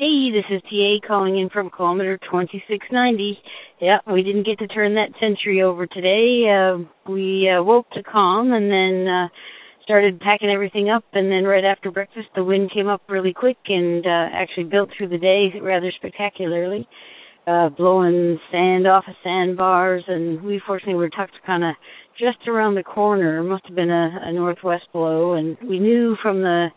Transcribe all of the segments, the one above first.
Hey, this is TA calling in from kilometer 2690. Yeah, we didn't get to turn that century over today. We woke to calm and then started packing everything up, and then right after breakfast the wind came up really quick and actually built through the day rather spectacularly, blowing sand off of sandbars, and we fortunately were tucked kind of just around the corner. It must have been a northwest blow, and we knew from the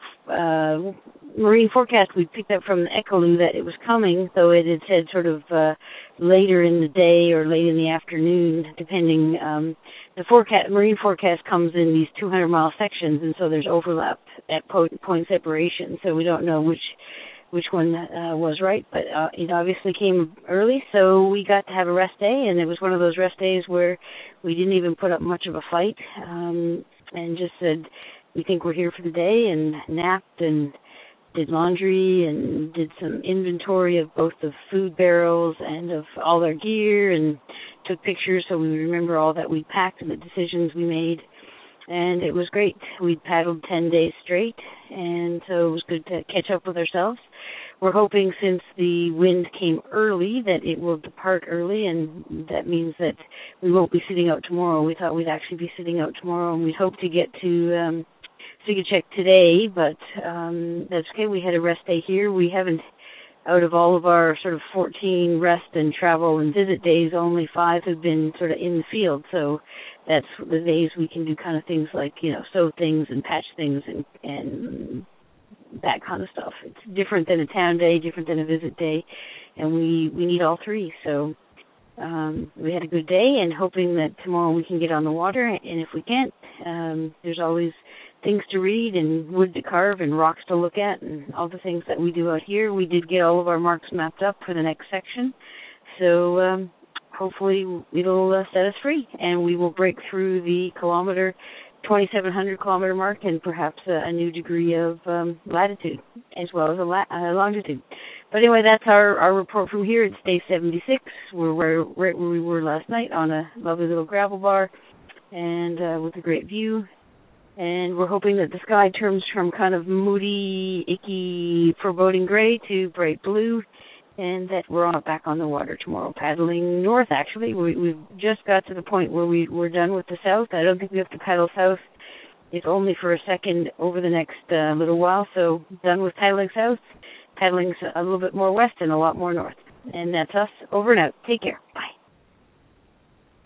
marine forecast we picked up from the Echoloo that it was coming, though it had said sort of later in the day or late in the afternoon, depending. The marine forecast comes in these 200-mile sections, and so there's overlap at point separation, so we don't know which one was right, but it obviously came early, so we got to have a rest day, and it was one of those rest days where we didn't even put up much of a fight, and just said, we think we're here for the day, and napped and did laundry and did some inventory of both the food barrels and of all our gear, and took pictures so we remember all that we packed and the decisions we made. And it was great. We'd paddled 10 days straight, and so it was good to catch up with ourselves. We're hoping, since the wind came early, that it will depart early, and that means that we won't be sitting out tomorrow. We thought we'd actually be sitting out tomorrow, and we hope to get to Sigachek today, but that's okay. We had a rest day here. We haven't, out of all of our sort of 14 rest and travel and visit days, only 5 have been sort of in the field, so that's the days we can do kind of things like, sew things and patch things and that kind of stuff. It's different than a town day, different than a visit day, and we need all three. So we had a good day, and hoping that tomorrow we can get on the water, and if we can't, there's always things to read and wood to carve and rocks to look at and all the things that we do out here. We did get all of our marks mapped up for the next section, so hopefully it'll set us free, and we will break through the 2,700 kilometer mark, and perhaps a new degree of latitude as well as a longitude. But anyway, that's our report from here. It's day 76. We're right where we were last night, on a lovely little gravel bar and with a great view. And we're hoping that the sky turns from kind of moody, icky, foreboding gray to bright blue, and that we're back on the water tomorrow, paddling north, actually. We've just got to the point where we're done with the south. I don't think we have to paddle south. It's only for a second over the next little while, so done with paddling south, paddling a little bit more west and a lot more north. And that's us, over and out. Take care. Bye.